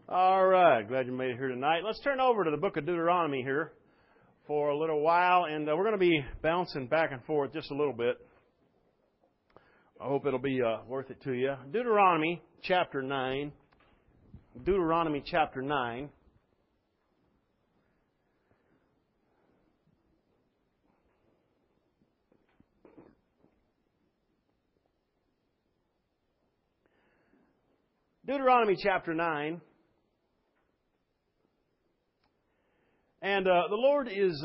All right, glad you made it here tonight. Let's turn over to the book of Deuteronomy here for a little while, and we're going to be bouncing back and forth just a little bit. I hope it'll be worth it to you. Deuteronomy chapter 9. Deuteronomy chapter 9. Deuteronomy chapter 9. And the Lord is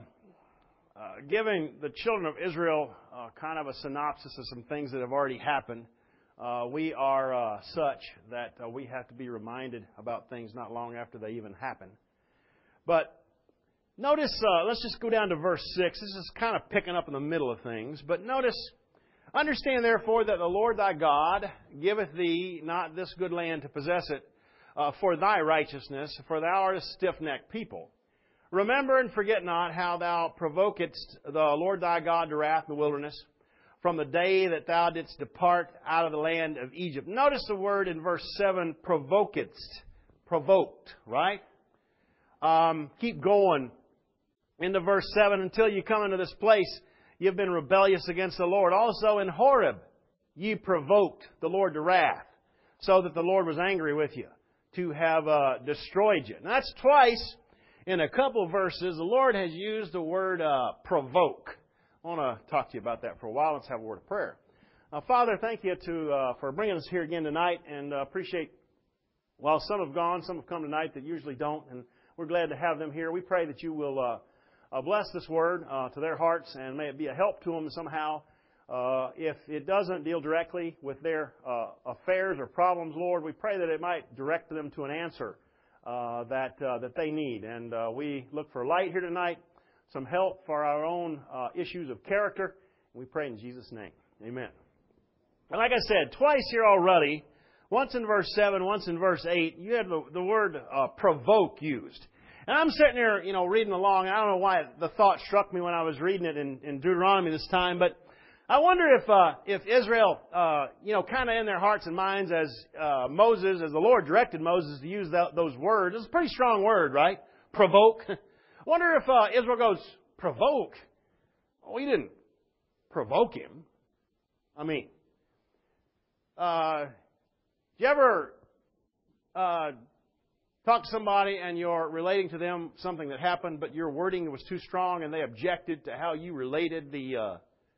giving the children of Israel kind of a synopsis of some things that have already happened. We are such that we have to be reminded about things not long after they even happen. But notice, let's just go down to verse 6. This is kind of picking up in the middle of things. But notice, understand therefore that the Lord thy God giveth thee not this good land to possess it for thy righteousness, for thou art a stiff-necked people. Remember and forget not how thou provokedst the Lord thy God to wrath in the wilderness from the day that thou didst depart out of the land of Egypt. Notice the word in verse 7, provokedst. Provoked, right? Keep going into verse 7 until you come into this place. You've been rebellious against the Lord. Also in Horeb, ye provoked the Lord to wrath, so that the Lord was angry with you to have destroyed you. Now that's twice. In a couple verses, the Lord has used the word provoke. I want to talk to you about that for a while. Let's have a word of prayer. Father, thank you for bringing us here again tonight, and appreciate, while some have gone, some have come tonight that usually don't, and we're glad to have them here. We pray that you will bless this word to their hearts, and may it be a help to them somehow. If it doesn't deal directly with their affairs or problems, Lord, we pray that it might direct them to an answer that they need. And we look for light here tonight, some help for our own issues of character. We pray in Jesus' name. Amen. And like I said, twice here already, once in verse 7, once in verse 8, you have the word provoke used. And I'm sitting there, reading along. I don't know why the thought struck me when I was reading it in Deuteronomy this time, but I wonder if Israel, kind of in their hearts and minds as the Lord directed Moses to use those words. It's a pretty strong word, right? Provoke. I wonder if Israel goes, provoke? Well, we didn't provoke him. I mean, do you ever talk to somebody and you're relating to them something that happened, but your wording was too strong and they objected to how you related the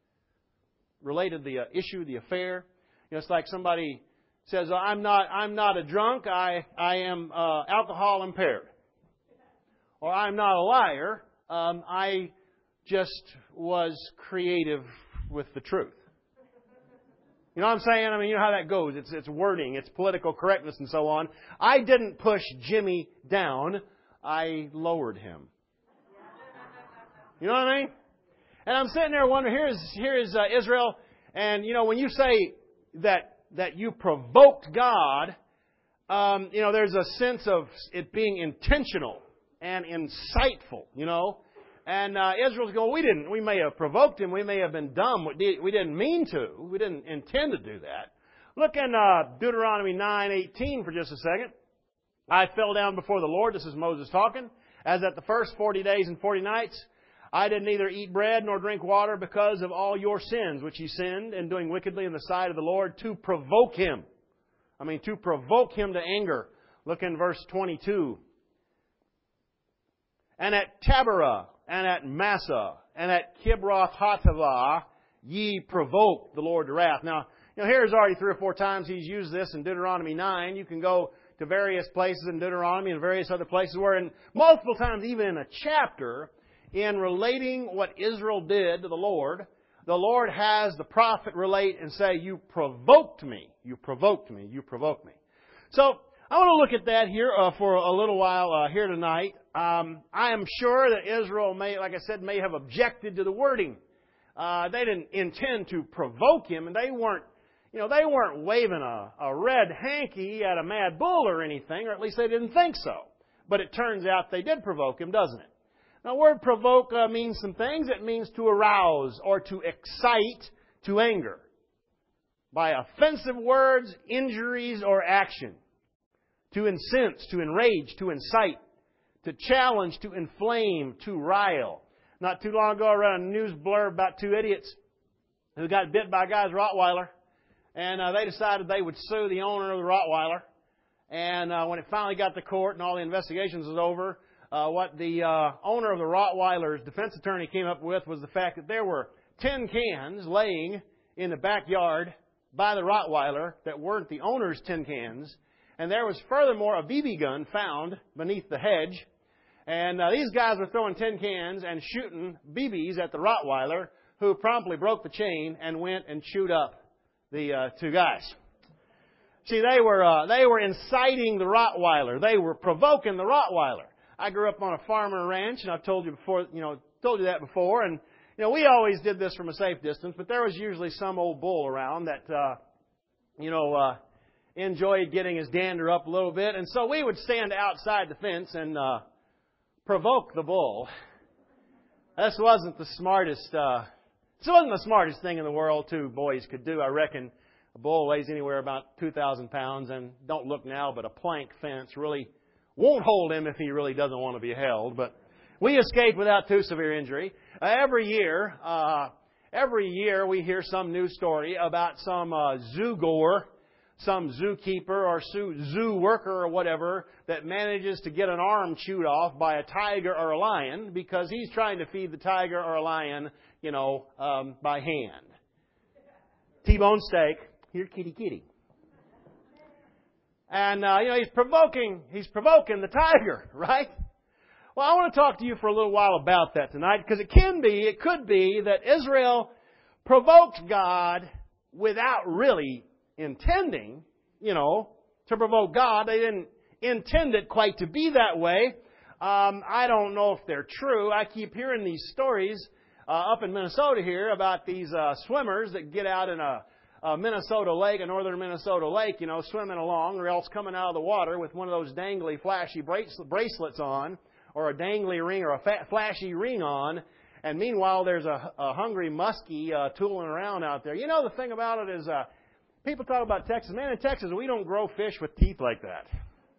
issue, the affair? It's like somebody says, I'm not a drunk, I am alcohol impaired. Or I'm not a liar, I just was creative with the truth. You know what I'm saying? I mean, you know how that goes. It's wording, it's political correctness and so on. I didn't push Jimmy down, I lowered him. You know what I mean? And I'm sitting there wondering, here is Israel, and when you say that you provoked God, there's a sense of it being intentional and insightful, And Israel's going, we may have provoked him, we may have been dumb, we didn't mean to, we didn't intend to do that. Look in Deuteronomy 9:18 for just a second. I fell down before the Lord, this is Moses talking, as at the first 40 days and 40 nights. I did neither eat bread nor drink water because of all your sins, which ye sinned in doing wickedly in the sight of the Lord to provoke him. To provoke him to anger. Look in verse 22. And at Taberah, and at Massah, and at Kibroth Hattaavah, ye provoked the Lord to wrath. Now, here's already 3 or 4 times he's used this in Deuteronomy 9. You can go to various places in Deuteronomy and various other places where in multiple times, even in a chapter, in relating what Israel did to the Lord has the prophet relate and say, you provoked me, you provoked me, you provoked me. So, I want to look at that here for a little while here tonight. I am sure that Israel may have objected to the wording. They didn't intend to provoke him, and they weren't waving a red hanky at a mad bull or anything, or at least they didn't think so. But it turns out they did provoke him, doesn't it? Now, the word provoke means some things. It means to arouse or to excite to anger by offensive words, injuries, or action. to incense, to enrage, to incite, to challenge, to inflame, to rile. Not too long ago, I read a news blurb about two idiots who got bit by a guy's Rottweiler, and they decided they would sue the owner of the Rottweiler. And when it finally got to court and all the investigations was over, what the owner of the Rottweiler's defense attorney came up with was the fact that there were tin cans laying in the backyard by the Rottweiler that weren't the owner's tin cans. And there was furthermore a BB gun found beneath the hedge. And these guys were throwing tin cans and shooting BBs at the Rottweiler, who promptly broke the chain and went and chewed up the two guys. See, they were inciting the Rottweiler. They were provoking the Rottweiler. I grew up on a farm and a ranch, and I've told you that before. And we always did this from a safe distance, but there was usually some old bull around that enjoyed getting his dander up a little bit, and so we would stand outside the fence and provoke the bull. This wasn't the smartest thing in the world two boys could do. I reckon a bull weighs anywhere about 2,000 pounds, and don't look now, but a plank fence really won't hold him if he really doesn't want to be held. But we escaped without too severe injury. Every year we hear some news story about some zoo-goer, some zookeeper or zoo worker or whatever that manages to get an arm chewed off by a tiger or a lion because he's trying to feed the tiger or a lion, by hand. T-bone steak. Here, kitty, kitty. And, he's provoking the tiger, right? Well, I want to talk to you for a little while about that tonight because it could be that Israel provoked God without really intending, to provoke God. They didn't intend it quite to be that way. I don't know if they're true. I keep hearing these stories up in Minnesota here about these swimmers that get out in a Minnesota lake, a northern Minnesota lake, swimming along, or else coming out of the water with one of those dangly, flashy bracelets on, or a dangly ring, or a flashy ring on. And meanwhile, there's a hungry muskie tooling around out there. The thing about it is, people talk about Texas. Man, in Texas, we don't grow fish with teeth like that.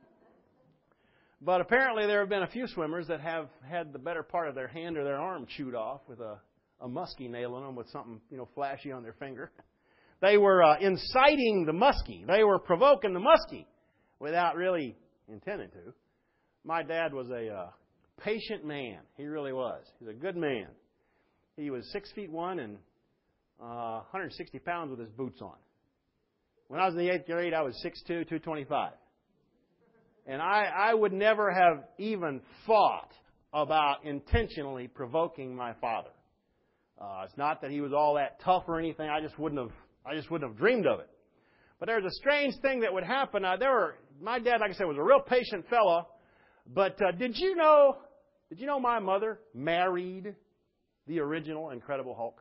But apparently there have been a few swimmers that have had the better part of their hand or their arm chewed off with a muskie nail in them with something, flashy on their finger. They were inciting the muskie. They were provoking the muskie without really intending to. My dad was a patient man. He really was. He's a good man. He was 6'1" and 160 pounds with his boots on. When I was in the 8th grade, I was 6'2", 225. And I would never have even thought about intentionally provoking my father. It's not that he was all that tough or anything. I just wouldn't have dreamed of it. But there was a strange thing that would happen. My dad, like I said, was a real patient fellow. But did you know my mother married the original Incredible Hulk?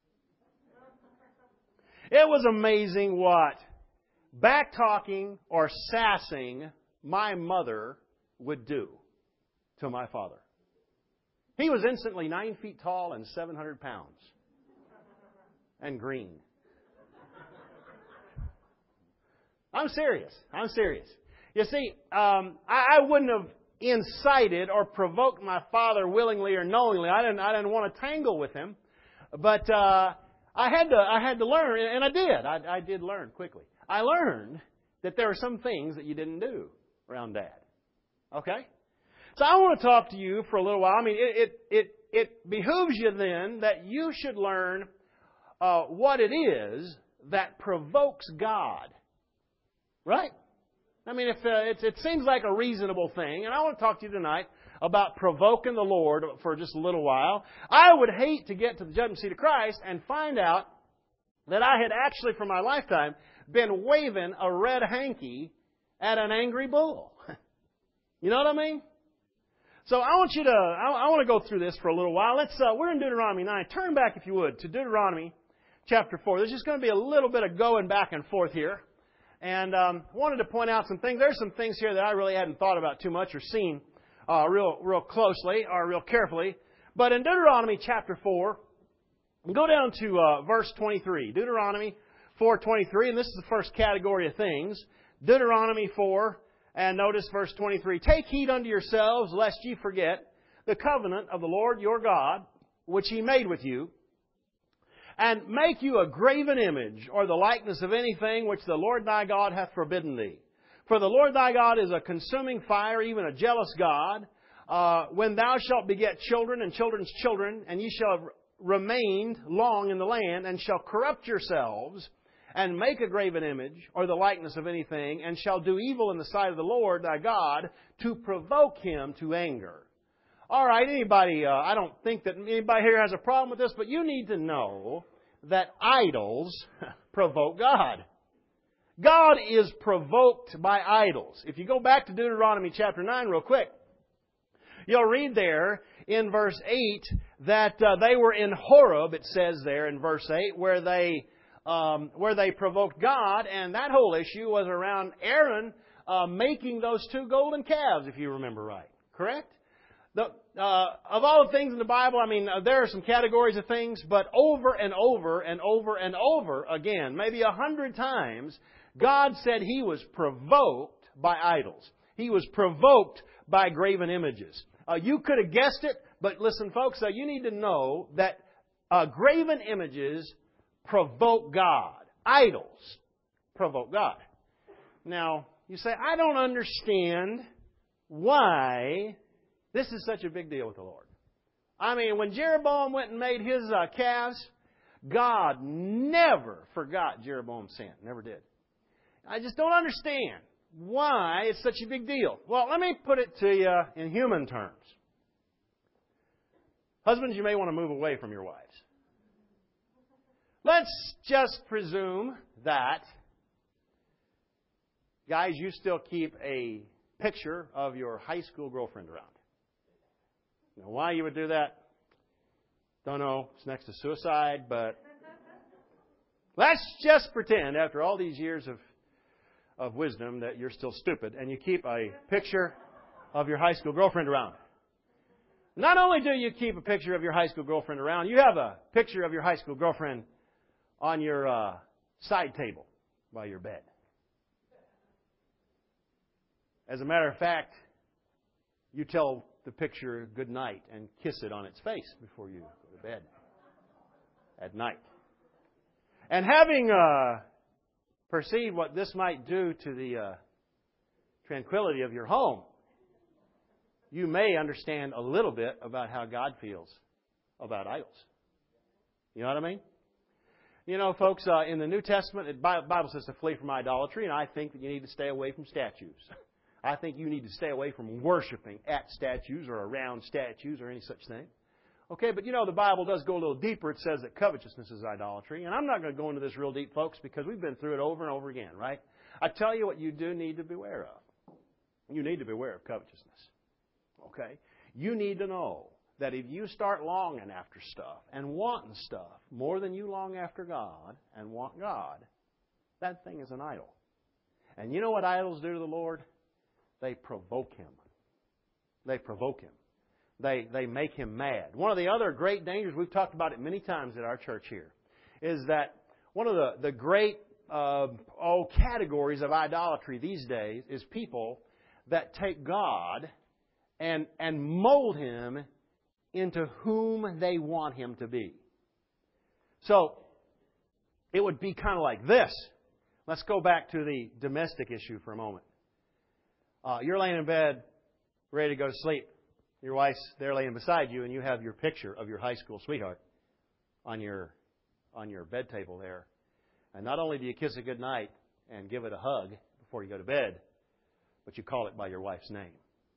It was amazing what back-talking or sassing my mother would do to my father. He was instantly 9 feet tall and 700 pounds. And green. I'm serious. You see, I wouldn't have incited or provoked my father willingly or knowingly. I didn't want to tangle with him. But I had to learn, and I did. I did learn quickly. I learned that there are some things that you didn't do around Dad. Okay? So I want to talk to you for a little while. I mean, it behooves you then that you should learn what it is that provokes God. Right? I mean, it seems like a reasonable thing, and I want to talk to you tonight about provoking the Lord for just a little while. I would hate to get to the judgment seat of Christ and find out that I had actually, for my lifetime, been waving a red hanky at an angry bull. You know what I mean? So I want to go through this for a little while. We're in Deuteronomy 9. Turn back, if you would, to Deuteronomy chapter 4. There's just going to be a little bit of going back and forth here. And wanted to point out some things. There's some things here that I really hadn't thought about too much or seen real closely or real carefully. But in Deuteronomy chapter 4, go down to verse 23. Deuteronomy 4:23, and this is the first category of things. Deuteronomy 4 And notice verse 23, "Take heed unto yourselves, lest ye forget the covenant of the Lord your God, which He made with you, and make you a graven image, or the likeness of anything which the Lord thy God hath forbidden thee. For the Lord thy God is a consuming fire, even a jealous God. When thou shalt beget children and children's children, and ye shall have remained long in the land, and shall corrupt yourselves, and make a graven image, or the likeness of anything, and shall do evil in the sight of the Lord thy God, to provoke Him to anger." All right, anybody, I don't think that anybody here has a problem with this, but you need to know that idols provoke God. God is provoked by idols. If you go back to Deuteronomy chapter 9 real quick, you'll read there in verse 8 that they were in Horeb, it says there in verse 8, where they provoked God, and that whole issue was around Aaron making those two golden calves, if you remember right. Correct? Of all the things in the Bible, I mean, there are some categories of things, but over and over and over and over again, maybe 100 times, God said He was provoked by idols. He was provoked by graven images. You could have guessed it, but listen, folks, you need to know that graven images provoke God. Idols provoke God. Now, you say, I don't understand why this is such a big deal with the Lord. I mean, when Jeroboam went and made his calves, God never forgot Jeroboam's sin. Never did. I just don't understand why it's such a big deal. Well, let me put it to you in human terms. Husbands, you may want to move away from your wives. Let's just presume that, guys, you still keep a picture of your high school girlfriend around. Now, why you would do that, don't know. It's next to suicide, but let's just pretend after all these years of wisdom that you're still stupid and you keep a picture of your high school girlfriend around. Not only do you keep a picture of your high school girlfriend around, you have a picture of your high school girlfriend on your side table by your bed. As a matter of fact, you tell the picture good night and kiss it on its face before you go to bed at night. And having perceived what this might do to the tranquility of your home, you may understand a little bit about how God feels about idols. You know what I mean? You know, folks, in the New Testament, the Bible says to flee from idolatry, and I think that you need to stay away from statues. I think you need to stay away from worshiping at statues or around statues or any such thing. Okay, but you know, the Bible does go a little deeper. It says that covetousness is idolatry. And I'm not going to go into this real deep, folks, because we've been through it over and over again, right? I tell you what you do need to beware of. You need to beware of covetousness. Okay? You need to know that if you start longing after stuff and wanting stuff more than you long after God and want God, that thing is an idol. And you know what idols do to the Lord? They provoke Him. They provoke Him. They make Him mad. One of the other great dangers, we've talked about it many times at our church here, is that one of the great categories of idolatry these days is people that take God and mold Him into whom they want Him to be. So, it would be kind of like this. Let's go back to the domestic issue for a moment. You're laying in bed, ready to go to sleep. Your wife's there laying beside you, and you have your picture of your high school sweetheart on your bed table there. And not only do you kiss it goodnight and give it a hug before you go to bed, but you call it by your wife's name.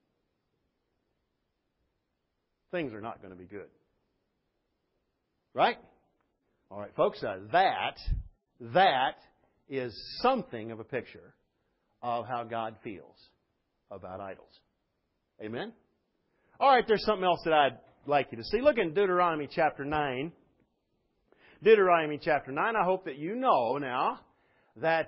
Things are not going to be good. Right? All right, folks, that is something of a picture of how God feels about idols. Amen? All right, there's something else that I'd like you to see. Look in Deuteronomy chapter 9. Deuteronomy chapter 9. I hope that you know now that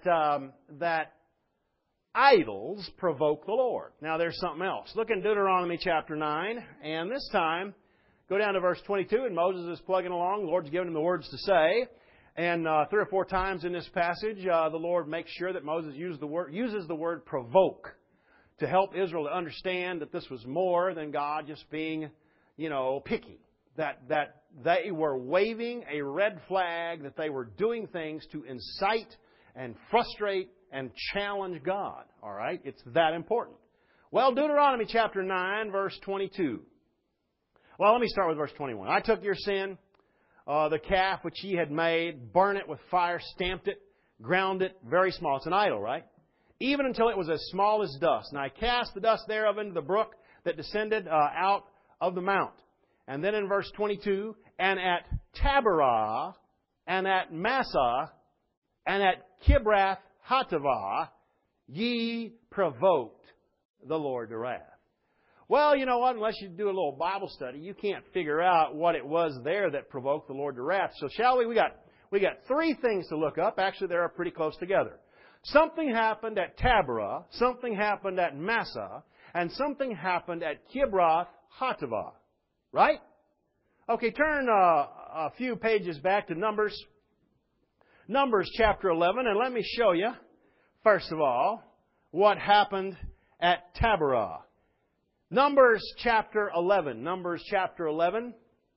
idols provoke the Lord. Now, there's something else. Look in Deuteronomy chapter 9, and this time, go down to verse 22, and Moses is plugging along. The Lord's giving him the words to say. And 3 or 4 times in this passage, the Lord makes sure that Moses uses the word provoke. to help Israel to understand that this was more than God just being, picky. That they were waving a red flag, that they were doing things to incite and frustrate and challenge God. All right? It's that important. Well, Deuteronomy chapter 9, verse 22. Well, let me start with verse 21. I took your sin, the calf which ye had made, burnt it with fire, stamped it, ground it very small. It's an idol, right? Even until it was as small as dust. And I cast the dust thereof into the brook that descended out of the mount. And then in verse 22, and at Taberah, and at Massah, and at Kibroth Hattaavah, ye provoked the Lord to wrath. Well, you know what? Unless you do a little Bible study, you can't figure out what it was there that provoked the Lord to wrath. So shall we? We got three things to look up. Actually, they're pretty close together. Something happened at Taberah, something happened at Massah, and something happened at Kibroth Hattaavah. Right? Okay, turn a few pages back to Numbers. Numbers chapter 11, and let me show you, first of all, what happened at Taberah. Numbers chapter 11. Numbers chapter 11,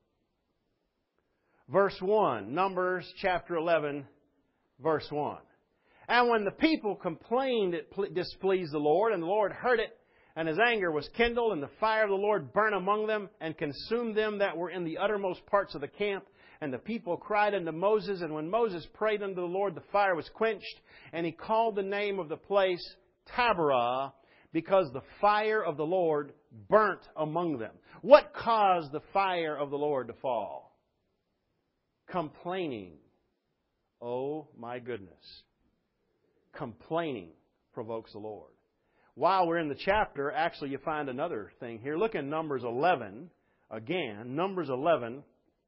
verse 1. Numbers chapter 11, verse 1. And when the people complained, it displeased the Lord, and the Lord heard it, and His anger was kindled, and the fire of the Lord burned among them, and consumed them that were in the uttermost parts of the camp. And the people cried unto Moses, and when Moses prayed unto the Lord, the fire was quenched, and he called the name of the place Taberah, because the fire of the Lord burnt among them. What caused the fire of the Lord to fall? Complaining. Oh my goodness. Complaining provokes the Lord. While we're in the chapter, actually you find another thing here. Look in Numbers 11, again, Numbers 11,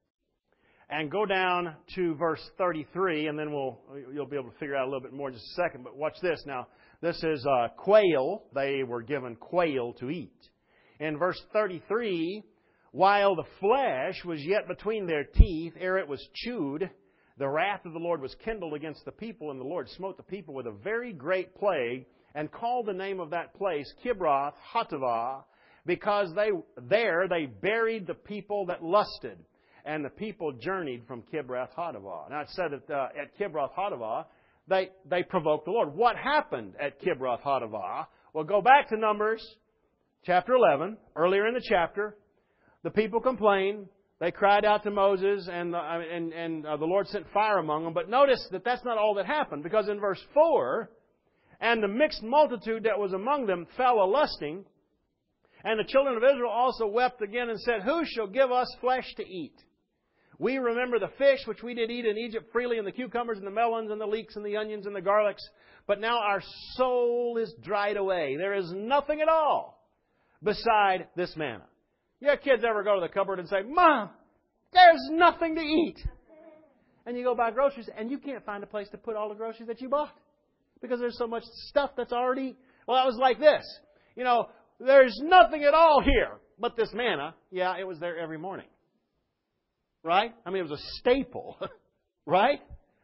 and go down to verse 33, and then you'll be able to figure out a little bit more in just a second. But watch this. Now, this is quail. They were given quail to eat. In verse 33, while the flesh was yet between their teeth, ere it was chewed, the wrath of the Lord was kindled against the people, and the Lord smote the people with a very great plague, and called the name of that place Kibroth Hattaavah, because they buried the people that lusted. And the people journeyed from Kibroth Hattaavah. Now it said that at Kibroth Hattaavah, they provoked the Lord. What happened at Kibroth Hattaavah? Well, go back to Numbers chapter 11. Earlier in the chapter, the people complained. They cried out to Moses, and the Lord sent fire among them. But notice that that's not all that happened, because in verse 4, and the mixed multitude that was among them fell a-lusting, and the children of Israel also wept again and said, Who shall give us flesh to eat? We remember the fish which we did eat in Egypt freely, and the cucumbers and the melons and the leeks and the onions and the garlics. But now our soul is dried away. There is nothing at all beside this manna. Your kids ever go to the cupboard and say, Mom, there's nothing to eat. And you go buy groceries and you can't find a place to put all the groceries that you bought, because there's so much stuff that's already... Well, it was like this. There's nothing at all here but this manna. Yeah, it was there every morning. Right? I mean, it was a staple. Right?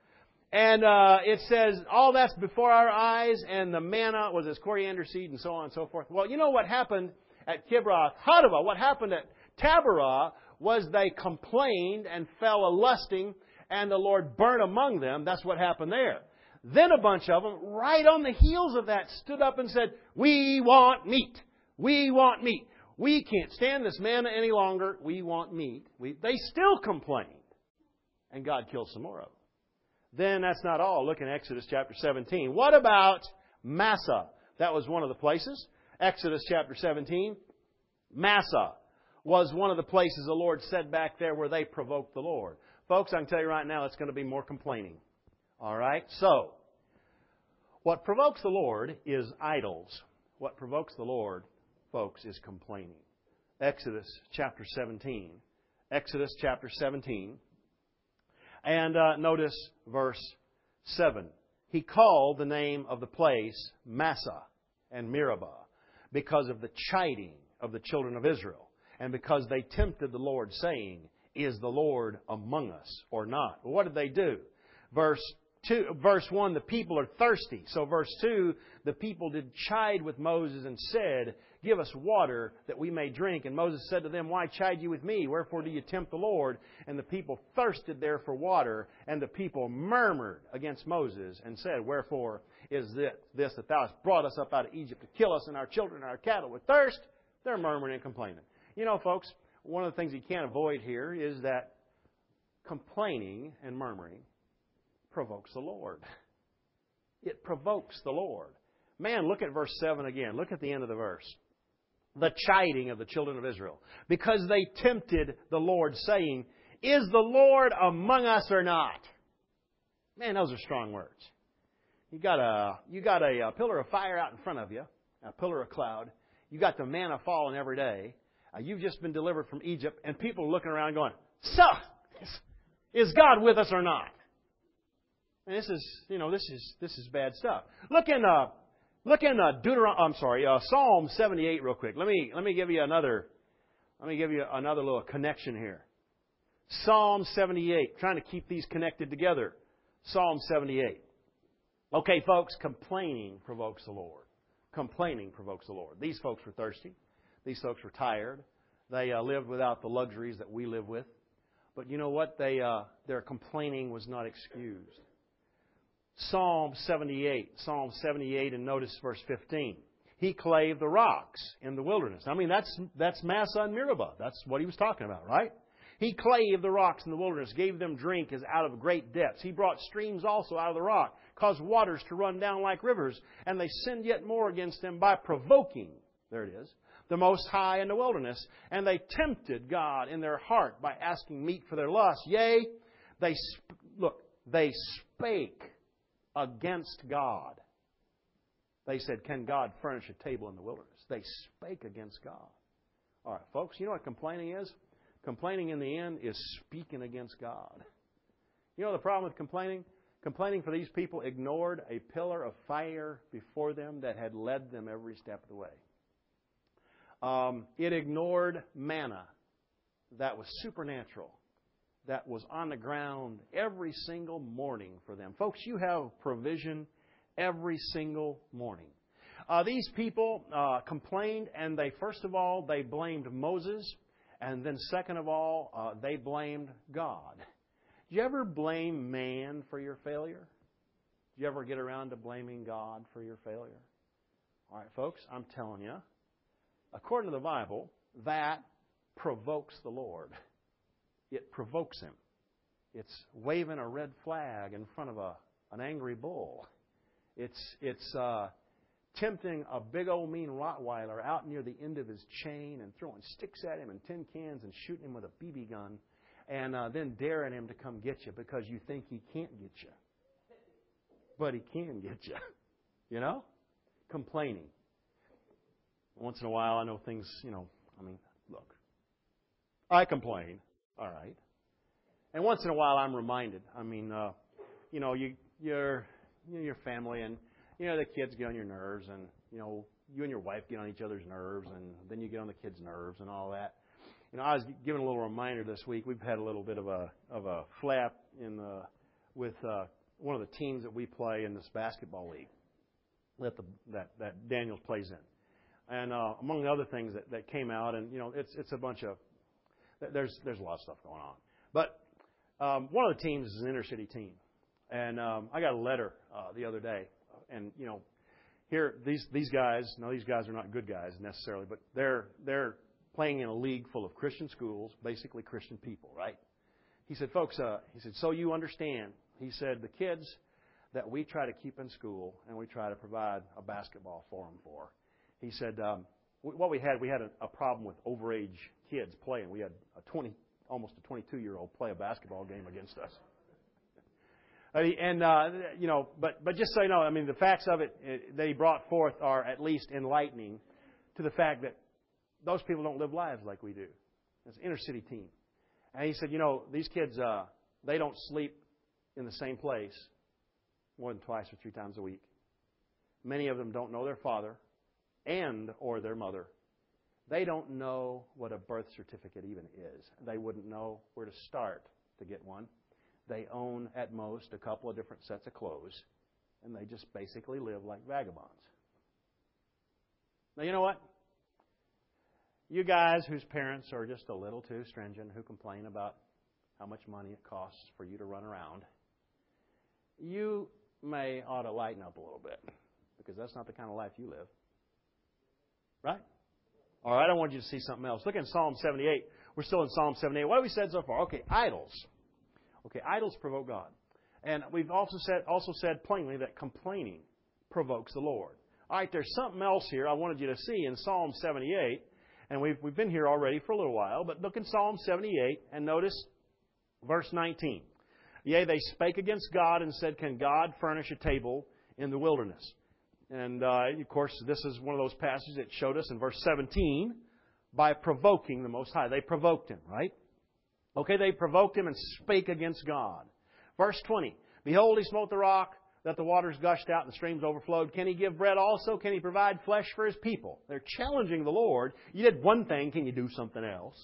And it says, all that's before our eyes, and the manna was as coriander seed, and so on and so forth. Well, you know what happened at Kibroth Hattaavah? What happened at Taberah was they complained and fell a-lusting, and the Lord burnt among them. That's what happened there. Then a bunch of them, right on the heels of that, stood up and said, We want meat. We want meat. We can't stand this manna any longer. We want meat. They still complained. And God killed some more of them. Then that's not all. Look in Exodus chapter 17. What about Massah? That was one of the places. Exodus chapter 17. Massah was one of the places the Lord said back there where they provoked the Lord. Folks, I can tell you right now, it's going to be more complaining. All right? So, what provokes the Lord is idols. What provokes the Lord, folks, is complaining. Exodus chapter 17. Exodus chapter 17. And notice verse 7. He called the name of the place Massah and Meribah because of the chiding of the children of Israel, and because they tempted the Lord, saying, Is the Lord among us or not? Well, what did they do? Verse verse 1, the people are thirsty. So verse 2, the people did chide with Moses and said, give us water that we may drink. And Moses said to them, why chide you with me? Wherefore do you tempt the Lord? And the people thirsted there for water. And the people murmured against Moses and said, wherefore is this that thou hast brought us up out of Egypt to kill us and our children and our cattle with thirst? They're murmuring and complaining. You know, folks, one of the things you can't avoid here is that complaining and murmuring provokes the Lord. It provokes the Lord. Man, look at verse 7 again. Look at the end of the verse. The chiding of the children of Israel. Because they tempted the Lord, saying, is the Lord among us or not? Man, those are strong words. You got a pillar of fire out in front of you, a pillar of cloud. You got the manna falling every day. You've just been delivered from Egypt, and people are looking around going, so, is God with us or not? And this is bad stuff. Look in Psalm 78 real quick. Let me give you another little connection here. Psalm 78, trying to keep these connected together. Psalm 78. Okay, folks, complaining provokes the Lord. Complaining provokes the Lord. These folks were thirsty. These folks were tired. They lived without the luxuries that we live with. But you know what? Their complaining was not excused. Psalm 78, and notice verse 15. He clave the rocks in the wilderness. I mean, that's Massa and Meribah. That's what he was talking about, right? He clave the rocks in the wilderness, gave them drink as out of great depths. He brought streams also out of the rock, caused waters to run down like rivers, and they sinned yet more against them by provoking, there it is, the Most High in the wilderness. And they tempted God in their heart by asking meat for their lust. Yea, they spake against God. They said, can God furnish a table in the wilderness? They spake against God. All right, folks, you know what complaining is? Complaining in the end is speaking against God. You know the problem with complaining? Complaining for these people ignored a pillar of fire before them that had led them every step of the way. It ignored manna that was supernatural, that was on the ground every single morning for them. Folks, you have provision every single morning. These people complained, and first of all, they blamed Moses, and then second of all, they blamed God. Do you ever blame man for your failure? Do you ever get around to blaming God for your failure? All right, folks, I'm telling you, according to the Bible, that provokes the Lord. It provokes Him. It's waving a red flag in front of an angry bull. It's tempting a big old mean Rottweiler out near the end of his chain and throwing sticks at him and tin cans and shooting him with a BB gun and then daring him to come get you because you think he can't get you. But he can get you. You know? Complaining. Once in a while, I know things, look. I complain. All right. And once in a while, I'm reminded. Your family and, the kids get on your nerves and, you and your wife get on each other's nerves and then you get on the kids' nerves and all that. I was given a little reminder this week. We've had a little bit of a flap with one of the teams that we play in this basketball league that Daniels plays in. And among the other things that came out, and it's a bunch of there's a lot of stuff going on. But one of the teams is an inner city team, and I got a letter the other day, and here these guys. Now these guys are not good guys necessarily, but they're playing in a league full of Christian schools, basically Christian people, right? He said, folks, so you understand. He said the kids that we try to keep in school and we try to provide a basketball for them for. He said, what we had a problem with overage kids playing. We had almost a 22-year-old play a basketball game against us. But just so you know, the facts of it that he brought forth are at least enlightening to the fact that those people don't live lives like we do. It's an inner city team. And he said, these kids, they don't sleep in the same place more than twice or three times a week. Many of them don't know their father and or their mother. They don't know what a birth certificate even is. They wouldn't know where to start to get one. They own, at most, a couple of different sets of clothes, and they just basically live like vagabonds. Now, you know what? You guys whose parents are just a little too stringent, who complain about how much money it costs for you to run around, you may ought to lighten up a little bit, because that's not the kind of life you live. Right? All right, I want you to see something else. Look in Psalm 78. We're still in Psalm 78. What have we said so far? Okay, idols. Okay, idols provoke God. And we've also said plainly that complaining provokes the Lord. All right, there's something else here I wanted you to see in Psalm 78. And we've been here already for a little while. But look in Psalm 78 and notice verse 19. Yea, they spake against God and said, can God furnish a table in the wilderness? And, of course, this is one of those passages that showed us in verse 17 by provoking the Most High. They provoked Him, right? Okay, they provoked Him and spake against God. Verse 20. Behold, He smote the rock, that the waters gushed out and the streams overflowed. Can He give bread also? Can He provide flesh for His people? They're challenging the Lord. You did one thing. Can you do something else?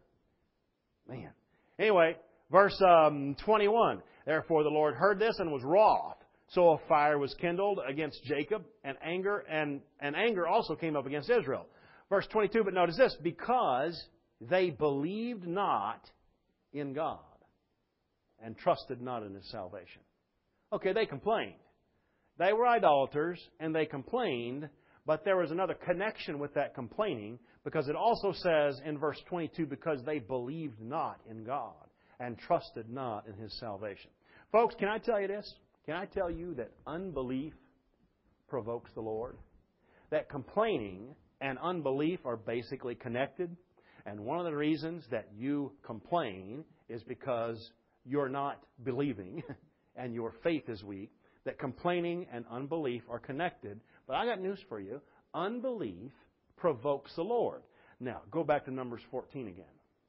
Man. Anyway, verse 21. Therefore the Lord heard this and was wroth. So a fire was kindled against Jacob, and anger also came up against Israel. Verse 22, but notice this, because they believed not in God and trusted not in His salvation. Okay, they complained. They were idolaters, and they complained, but there was another connection with that complaining, because it also says in verse 22, because they believed not in God and trusted not in His salvation. Folks, can I tell you this? Can I tell you that unbelief provokes the Lord? That complaining and unbelief are basically connected. And one of the reasons that you complain is because you're not believing and your faith is weak. That complaining and unbelief are connected. But I got news for you. Unbelief provokes the Lord. Now, go back to Numbers 14 again.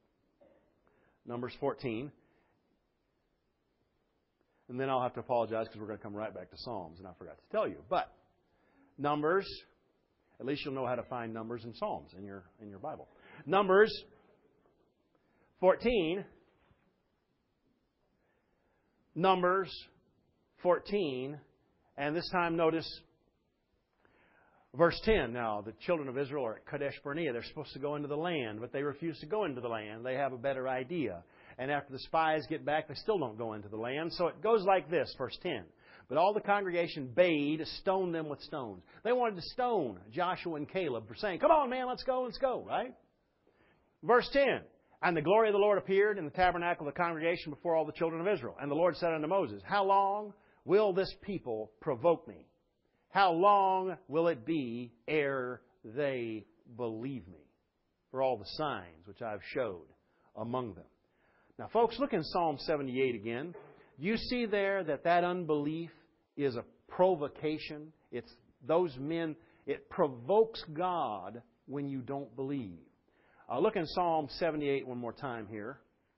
Numbers 14. And then I'll have to apologize because we're going to come right back to Psalms, and I forgot to tell you. But Numbers, at least you'll know how to find Numbers and Psalms in your Bible. Numbers 14. Numbers 14. And this time notice verse 10. Now, the children of Israel are at Kadesh Barnea. They're supposed to go into the land, but they refuse to go into the land. They have a better idea. And after the spies get back, they still don't go into the land. So it goes like this, verse 10. But all the congregation bade, stone them with stones. They wanted to stone Joshua and Caleb for saying, come on, man, let's go, right? Verse 10. And the glory of the Lord appeared in the tabernacle of the congregation before all the children of Israel. And the Lord said unto Moses, how long will this people provoke me? How long will it be ere they believe me? For all the signs which I have showed among them. Now, folks, look in Psalm 78 again. Do you see there that unbelief is a provocation? It's those men, it provokes God when you don't believe. Look in Psalm 78 one more time here.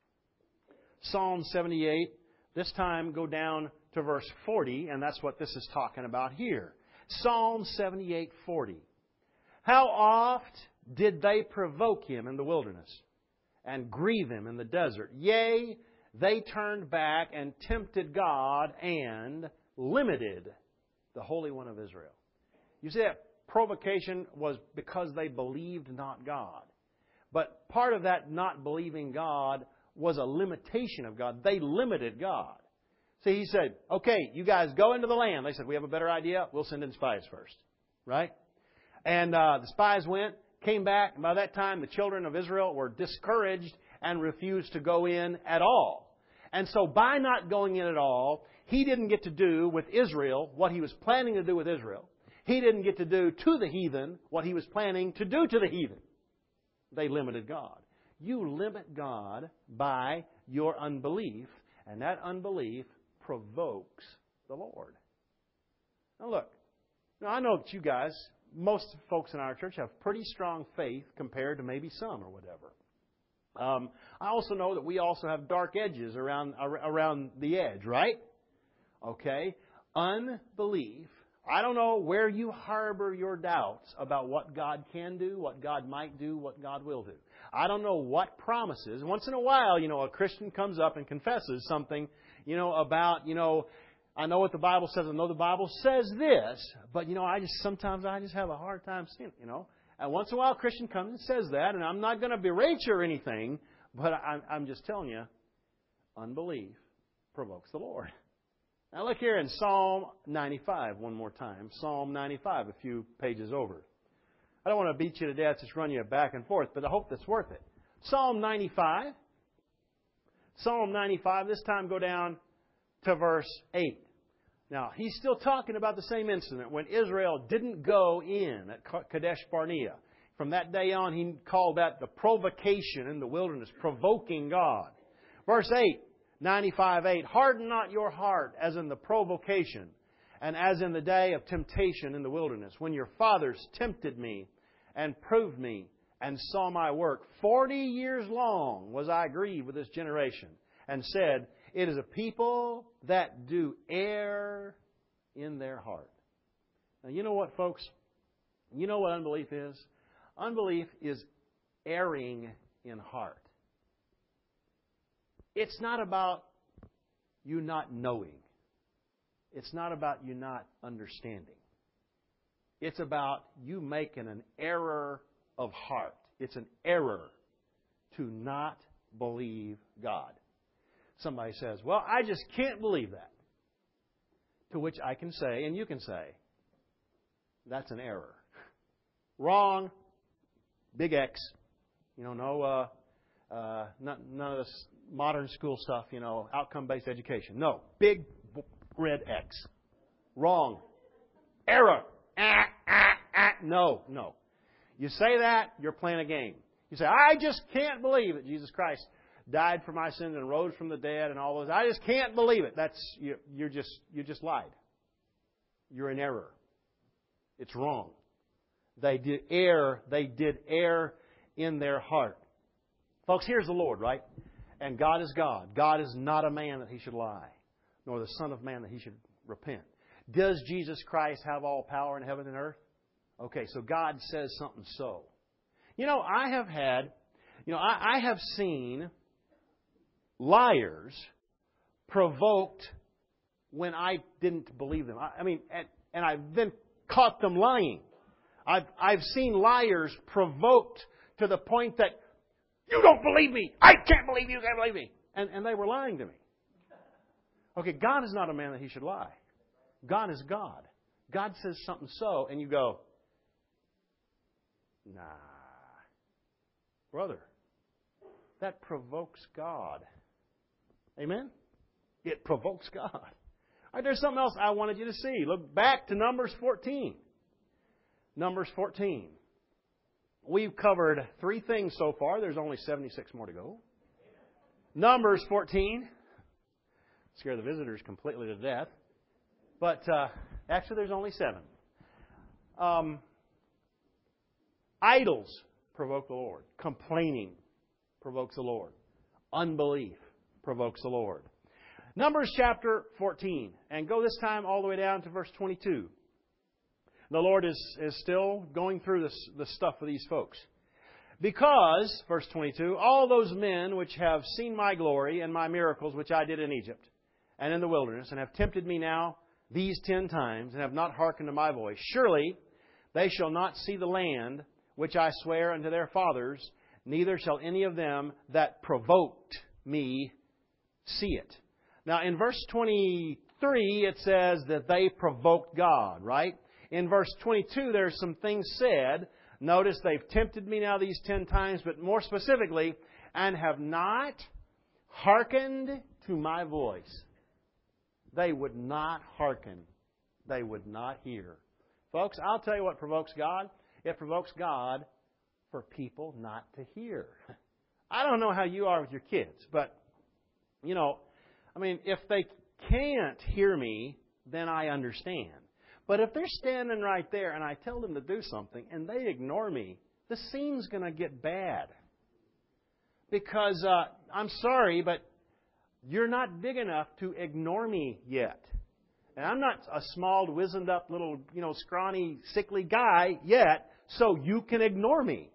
Psalm 78, this time go down to verse 40, and that's what this is talking about here. Psalm 78:40. How oft did they provoke Him in the wilderness and grieve Him in the desert? Yea, they turned back and tempted God and limited the Holy One of Israel. You see, that provocation was because they believed not God. But part of that not believing God was a limitation of God. They limited God. See, He said, okay, you guys go into the land. They said, we have a better idea. We'll send in spies first. Right? And the spies went, came back, and by that time the children of Israel were discouraged and refused to go in at all. And so by not going in at all, He didn't get to do with Israel what He was planning to do with Israel. He didn't get to do to the heathen what He was planning to do to the heathen. They limited God. You limit God by your unbelief, and that unbelief provokes the Lord. Now look, now I know that you guys, most folks in our church have pretty strong faith compared to maybe some or whatever. I also know that we also have dark edges around the edge, right? Okay? Unbelief. I don't know where you harbor your doubts about what God can do, what God might do, what God will do. I don't know what promises. Once in a while, a Christian comes up and confesses something, about, I know what the Bible says. I know the Bible says this, but, sometimes I just have a hard time seeing it, And once in a while, a Christian comes and says that, and I'm not going to berate you or anything, but I'm just telling you, unbelief provokes the Lord. Now look here in Psalm 95 one more time. Psalm 95, a few pages over. I don't want to beat you to death, just run you back and forth, but I hope that's worth it. Psalm 95. Psalm 95, this time go down to verse 8. Now, he's still talking about the same incident when Israel didn't go in at Kadesh Barnea. From that day on, he called that the provocation in the wilderness, provoking God. Verse 8, 95:8, harden not your heart as in the provocation, and as in the day of temptation in the wilderness, when your fathers tempted me and proved me and saw my work. 40 years long was I grieved with this generation, and said, it is a people that do err in their heart. Now, you know what, folks? You know what unbelief is? Unbelief is erring in heart. It's not about you not knowing. It's not about you not understanding. It's about you making an error of heart. It's an error to not believe God. Somebody says, well, I just can't believe that. To which I can say, and you can say, that's an error. Wrong. Big X. None of this modern school stuff, outcome-based education. No. Big red X. Wrong. Error. No. You say that, you're playing a game. You say, I just can't believe that Jesus Christ died for my sins and rose from the dead and all those. I just can't believe it. You just lied. You're in error. It's wrong. They did err in their heart. Folks, here's the Lord, right? And God is God. God is not a man that He should lie, nor the Son of Man that He should repent. Does Jesus Christ have all power in heaven and earth? Okay, so God says something so. I have seen liars provoked when I didn't believe them. And I've then caught them lying. I've seen liars provoked to the point that, you don't believe me! I can't believe you can't believe me! And they were lying to me. Okay, God is not a man that He should lie. God is God. God says something so, and you go, nah. Brother, that provokes God. Amen? It provokes God. All right, there's something else I wanted you to see. Look back to Numbers 14. Numbers 14. We've covered 3 things so far. There's only 76 more to go. Numbers 14. Scare the visitors completely to death. But actually, there's only 7. Idols provoke the Lord. Complaining provokes the Lord. Unbelief provokes the Lord. Numbers chapter 14. And go this time all the way down to verse 22. The Lord is still going through this stuff for these folks. Because, verse 22, all those men which have seen my glory and my miracles which I did in Egypt and in the wilderness, and have tempted me now these 10 times, and have not hearkened to my voice, surely they shall not see the land which I swear unto their fathers, neither shall any of them that provoked me see it. Now, in verse 23, it says that they provoked God, right? In verse 22, there's some things said. Notice they've tempted me now these 10 times, but more specifically, and have not hearkened to my voice. They would not hearken. They would not hear. Folks, I'll tell you what provokes God. It provokes God for people not to hear. I don't know how you are with your kids, but, if they can't hear me, then I understand. But if they're standing right there and I tell them to do something and they ignore me, the scene's going to get bad. Because, I'm sorry, but you're not big enough to ignore me yet. And I'm not a small, wizened up little, scrawny, sickly guy yet, so you can ignore me.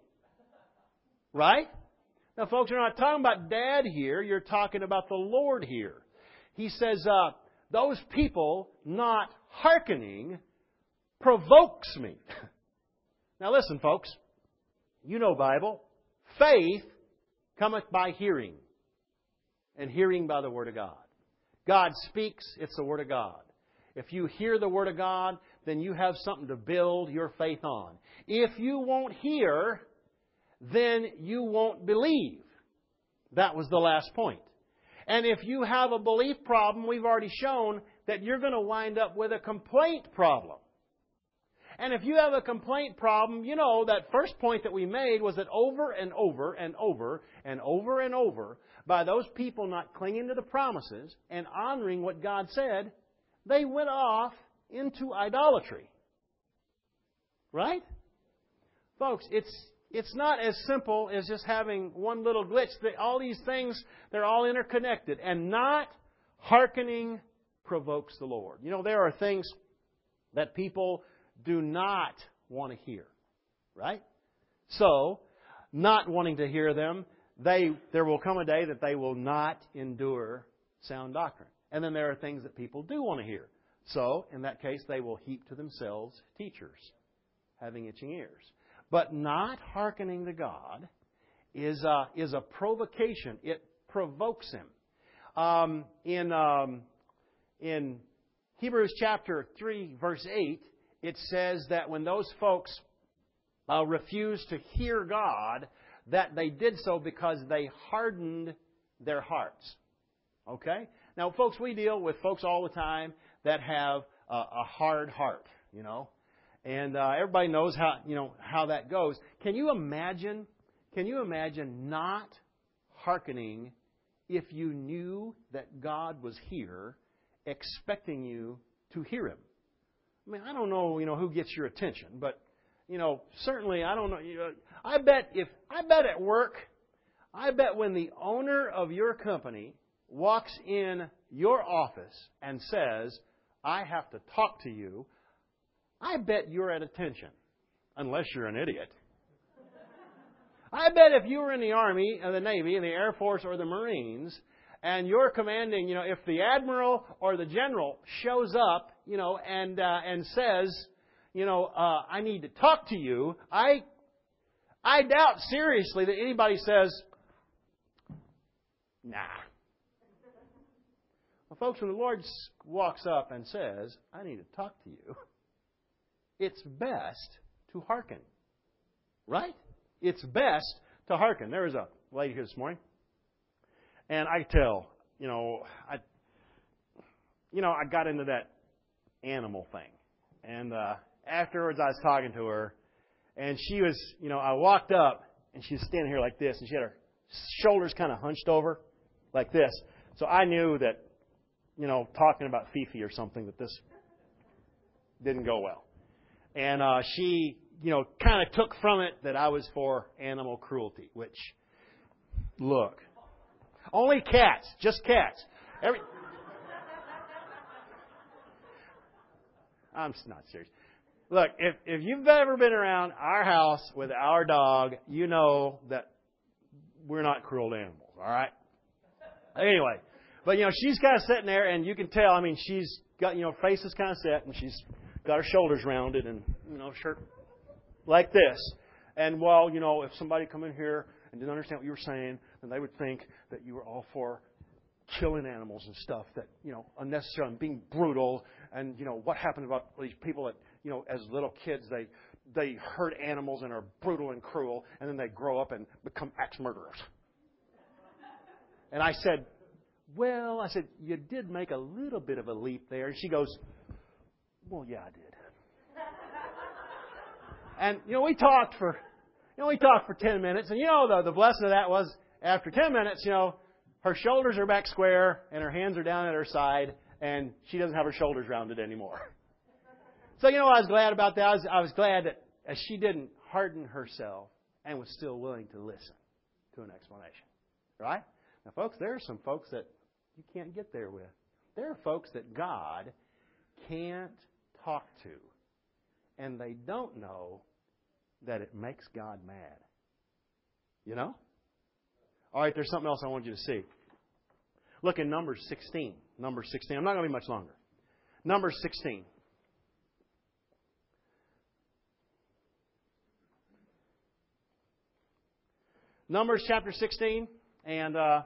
Right? Now, folks, you're not talking about Dad here. You're talking about the Lord here. He says, those people not hearkening provokes me. Now listen, folks. You know Bible. Faith cometh by hearing, and hearing by the Word of God. God speaks, it's the Word of God. If you hear the Word of God, then you have something to build your faith on. If you won't hear, then you won't believe. That was the last point. And if you have a belief problem, we've already shown that you're going to wind up with a complaint problem. And if you have a complaint problem, you know that first point that we made was that over and over and over and over and over, by those people not clinging to the promises and honoring what God said, they went off into idolatry. Right? Folks, it's not as simple as just having one little glitch. All these things, they're all interconnected. And not hearkening provokes the Lord. You know, there are things that people do not want to hear. Right? So, not wanting to hear them, there will come a day that they will not endure sound doctrine. And then there are things that people do want to hear. So, in that case, they will heap to themselves teachers, having itching ears. But not hearkening to God is a provocation. It provokes Him. In Hebrews chapter 3, verse 8, it says that when those folks refused to hear God, that they did so because they hardened their hearts. Okay? Now, folks, we deal with folks all the time that have a hard heart, you know. And everybody knows how that goes. Can you imagine not hearkening if you knew that God was here expecting you to hear Him? I mean, I don't know, who gets your attention, but certainly I don't know. I bet at work, when the owner of your company walks in your office and says, "I have to talk to you," I bet you're at attention, unless you're an idiot. I bet if you were in the Army, or the Navy, and the Air Force, or the Marines, and you're commanding, if the Admiral or the General shows up, and says, I need to talk to you, I doubt seriously that anybody says, nah. Well, folks, when the Lord walks up and says, I need to talk to you, it's best to hearken. Right? It's best to hearken. There was a lady here this morning, and I could tell, I got into that animal thing. And afterwards I was talking to her, and she was, I walked up, and she was standing here like this, and she had her shoulders kind of hunched over like this. So I knew that, talking about Fifi or something, that this didn't go well. And she, kind of took from it that I was for animal cruelty, which, look, only cats, just cats. I'm not serious. Look, if you've ever been around our house with our dog, you know that we're not cruel to animals, all right? Anyway, but, she's kind of sitting there, and you can tell, she's got, face is kind of set, and she's got her shoulders rounded and, shirt like this. And while, if somebody come in here and didn't understand what you were saying, then they would think that you were all for killing animals and stuff, that, unnecessary and being brutal. And, what happened about these people that, as little kids, they hurt animals and are brutal and cruel, and then they grow up and become axe murderers. And I said, you did make a little bit of a leap there. And she goes, well, yeah, I did. And, we talked for 10 minutes. And, the blessing of that was after 10 minutes, her shoulders are back square and her hands are down at her side, and she doesn't have her shoulders rounded anymore. So, I was glad about that. I was glad that she didn't harden herself and was still willing to listen to an explanation. Right? Now, folks, there are some folks that you can't get there with. There are folks that God can't talk to, and they don't know that it makes God mad. All right, there's something else I want you to see. Look in Numbers 16. Numbers 16. I'm not going to be much longer. Numbers 16. Numbers chapter 16. And go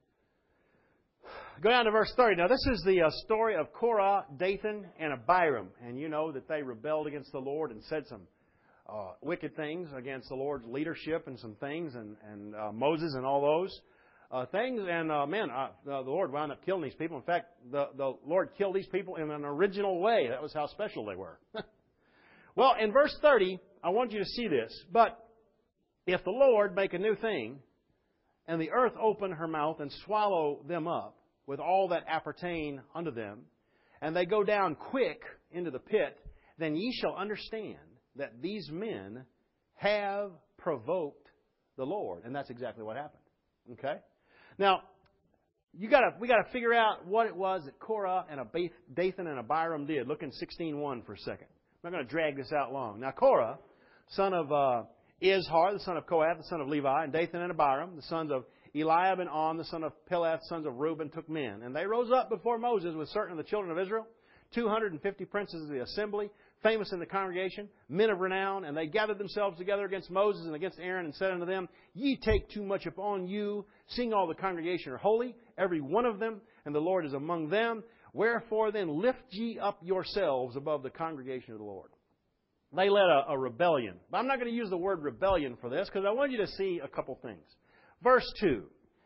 down to verse 30. Now, this is the story of Korah, Dathan, and Abiram. And you know that they rebelled against the Lord and said some wicked things against the Lord's leadership and some things, and Moses and all those things. And the Lord wound up killing these people. In fact, the Lord killed these people in an original way. That was how special they were. Well, in verse 30, I want you to see this. But if the Lord make a new thing, and the earth open her mouth and swallow them up with all that appertain unto them, and they go down quick into the pit, then ye shall understand that these men have provoked the Lord. And that's exactly what happened. Okay? Now, we got to figure out what it was that Korah and Dathan and Abiram did. Look in 16:1 for a second. I'm not going to drag this out long. Now, Korah, son of Izhar, the son of Kohath, the son of Levi, and Dathan and Abiram, the sons of Eliab and On, the son of Peleth, sons of Reuben, took men. And they rose up before Moses with certain of the children of Israel, 250 princes of the assembly, famous in the congregation, men of renown, and they gathered themselves together against Moses and against Aaron, and said unto them, Ye take too much upon you, seeing all the congregation are holy, every one of them, and the Lord is among them. Wherefore then lift ye up yourselves above the congregation of the Lord. They led a rebellion. But I'm not going to use the word rebellion for this, because I want you to see a couple things. Verse 2.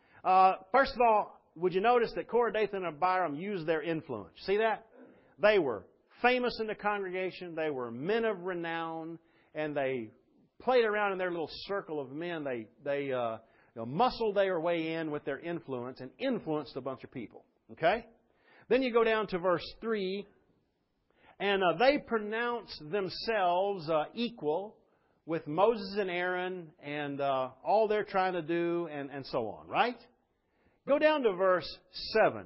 First of all, would you notice that Korah, Dathan, and Abiram used their influence? See that? They were famous in the congregation. They were men of renown. And they played around in their little circle of men. They muscled their way in with their influence and influenced a bunch of people. Okay? Then you go down to verse 3. And they pronounce themselves equal with Moses and Aaron and all they're trying to do and so on, right? Go down to verse 7.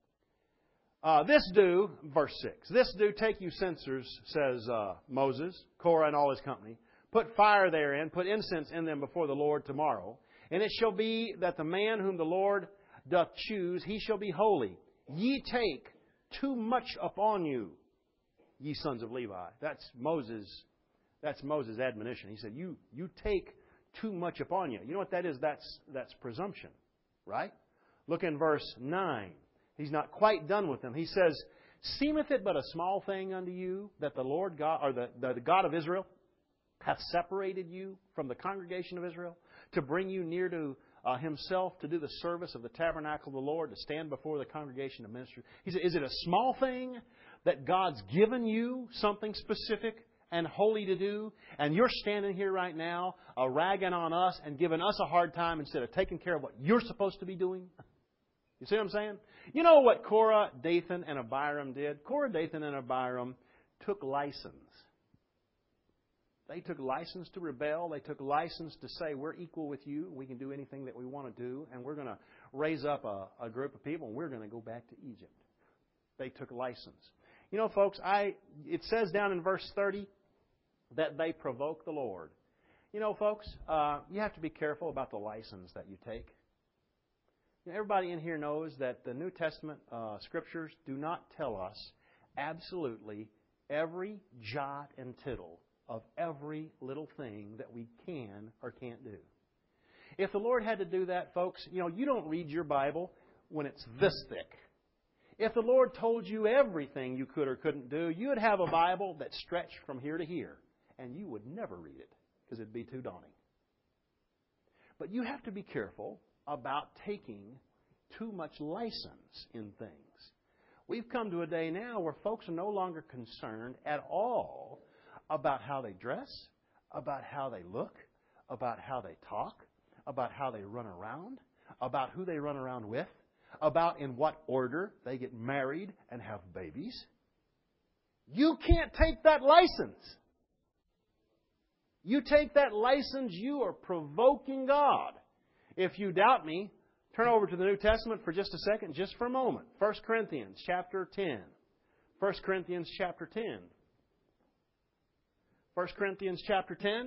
Verse 6. This do take you censers, says Moses, Korah and all his company. Put fire therein, put incense in them before the Lord tomorrow. And it shall be that the man whom the Lord doth choose, he shall be holy. Ye take too much upon you, ye sons of Levi. That's Moses' admonition. He said, you take too much upon you. You know what that is? That's presumption, right? Look in verse 9. He's not quite done with them. He says, Seemeth it but a small thing unto you that the Lord God, or the God of Israel, hath separated you from the congregation of Israel to bring you near to Himself to do the service of the tabernacle of the Lord, to stand before the congregation of ministry. He said, is it a small thing that God's given you something specific and holy to do, and you're standing here right now ragging on us and giving us a hard time instead of taking care of what you're supposed to be doing? You see what I'm saying? You know what Korah, Dathan, and Abiram did? Korah, Dathan, and Abiram took license. They took license to rebel. They took license to say, we're equal with you. We can do anything that we want to do, and we're going to raise up a group of people, and we're going to go back to Egypt. They took license. You know, folks, it says down in verse 30 that they provoked the Lord. You know, folks, you have to be careful about the license that you take. You know, everybody in here knows that the New Testament Scriptures do not tell us absolutely every jot and tittle of every little thing that we can or can't do. If the Lord had to do that, folks, you know, you don't read your Bible when it's this thick. If the Lord told you everything you could or couldn't do, you would have a Bible that stretched from here to here, and you would never read it because it'd be too daunting. But you have to be careful about taking too much license in things. We've come to a day now where folks are no longer concerned at all about how they dress, about how they look, about how they talk, about how they run around, about who they run around with, about in what order they get married and have babies. You can't take that license. You take that license, you are provoking God. If you doubt me, turn over to the New Testament for just a second, just for a moment. 1 Corinthians chapter 10. 1 Corinthians chapter 10. 1 Corinthians chapter 10.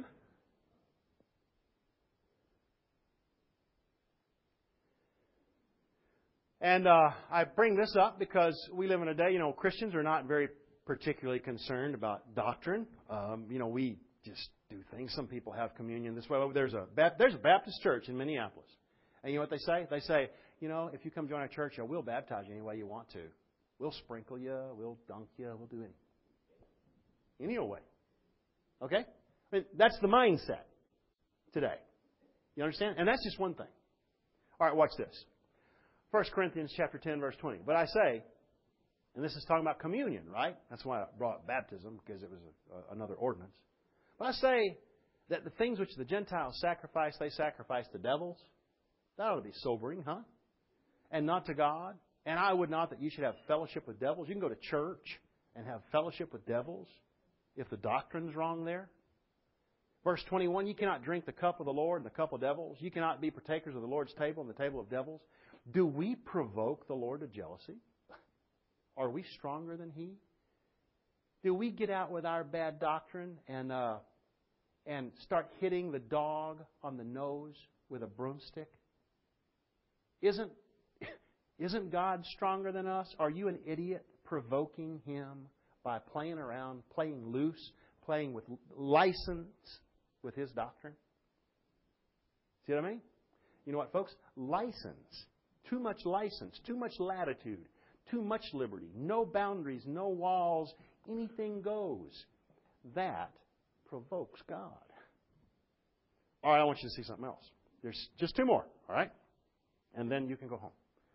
And I bring this up because we live in a day, Christians are not very particularly concerned about doctrine. We just do things. Some people have communion this way. There's a Baptist church in Minneapolis. And you know what they say? They say, if you come join our church, we'll baptize you any way you want to. We'll sprinkle you. We'll dunk you. We'll do anything. Any old way. Okay? That's the mindset today. You understand? And that's just one thing. All right, watch this. 1 Corinthians chapter 10, verse 20. But I say, and this is talking about communion, right? That's why I brought up baptism, because it was another ordinance. But I say that the things which the Gentiles sacrifice, they sacrifice to devils. That ought to be sobering, huh? And not to God. And I would not that you should have fellowship with devils. You can go to church and have fellowship with devils if the doctrine's wrong there. Verse 21, you cannot drink the cup of the Lord and the cup of devils. You cannot be partakers of the Lord's table and the table of devils. Do we provoke the Lord to jealousy? Are we stronger than He? Do we get out with our bad doctrine and start hitting the dog on the nose with a broomstick? Isn't God stronger than us? Are you an idiot provoking Him by playing around, playing loose, playing with license with His doctrine? See what I mean? You know what, folks? License. Too much license. Too much latitude. Too much liberty. No boundaries. No walls. Anything goes. That provokes God. All right, I want you to see something else. There's just two more, all right? And then you can go home.